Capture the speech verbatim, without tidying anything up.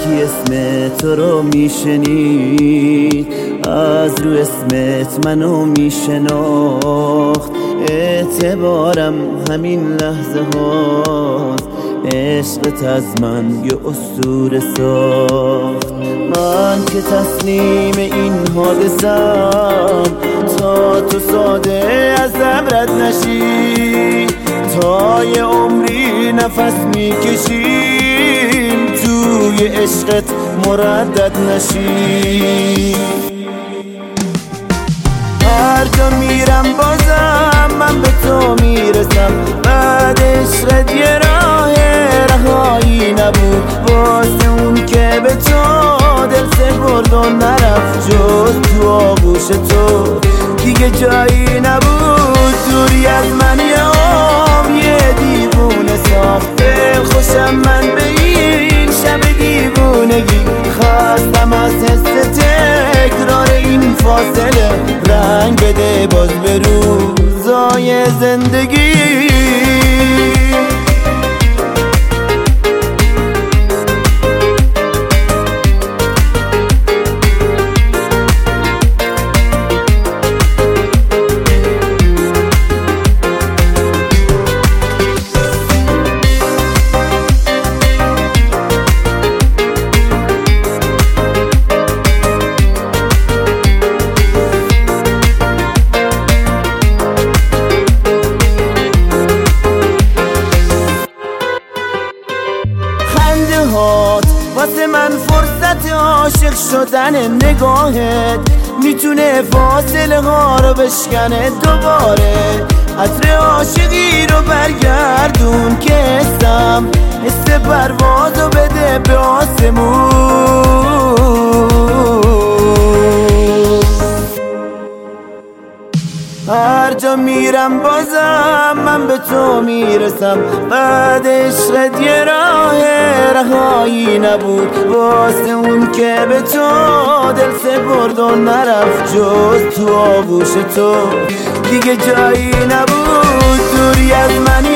کی اسم تو رو میشنید از رو اسمت منو میشناخت. اعتبارم همین لحظه هاست، عشقت از من یه اسطوره ساخت. من که تسلیم این حادثم تا تو ساده ازم رد نشی، تا یه عمری نفس میکشیم توی عشقت مردد نشی. هر جا میرم بازم من به تو میرسم، بعد عشقت یه راه رهایی نبود واسه اون که به تو دل سپرد و نرفت جز تو آغوش تو دیگه جایی نبود. دوری از من یه عمر یه دیوونه ساخت، دل خوشم من به این شب دیوونگی، خواستم از حس تکرار این فاصله رنگ بده باز به روزای زندگی. واسه من فرصت عاشق شدن نگاهت میتونه فاصله ها رو بشکنه دوباره. عطر عاشقی رو برگردون که حسم حس پرواز رو بده به آسمون. هر جا میرم بازم من به تو میرسم، بعد عشقت یه راه رهایی نبود واسه اون که به تو دل سپرد و نرفت جز تو آغوش تو دیگه جایی نبود. دوری از من